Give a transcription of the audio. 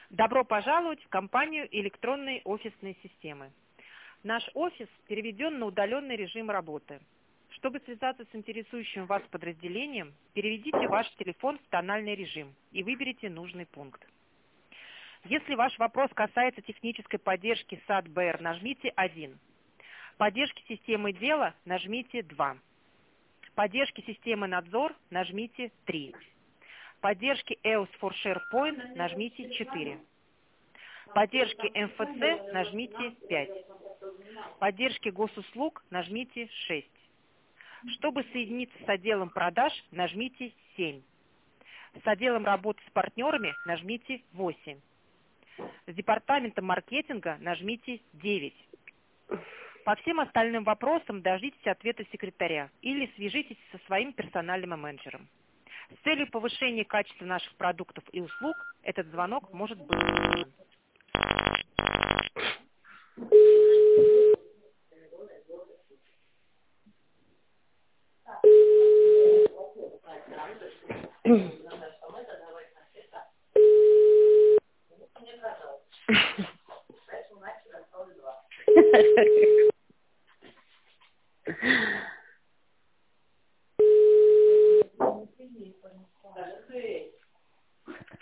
Добро пожаловать в компанию электронной офисной системы. Наш офис переведен на удаленный режим работы. Чтобы связаться с интересующим вас подразделением, переведите ваш телефон в тональный режим и выберите нужный пункт. Если ваш вопрос касается технической поддержки САД-БР, нажмите 1. Поддержки системы дела нажмите 2. Поддержки системы надзор нажмите 3. Поддержки EOS for SharePoint нажмите 4. Поддержки МФЦ нажмите 5. Поддержки госуслуг нажмите 6. Чтобы соединиться с отделом продаж, нажмите 7. С отделом работы с партнерами нажмите 8. С департаментом маркетинга нажмите 9. По всем остальным вопросам дождитесь ответа секретаря или свяжитесь со своим персональным менеджером. С целью повышения качества наших продуктов и услуг этот звонок может быть записан.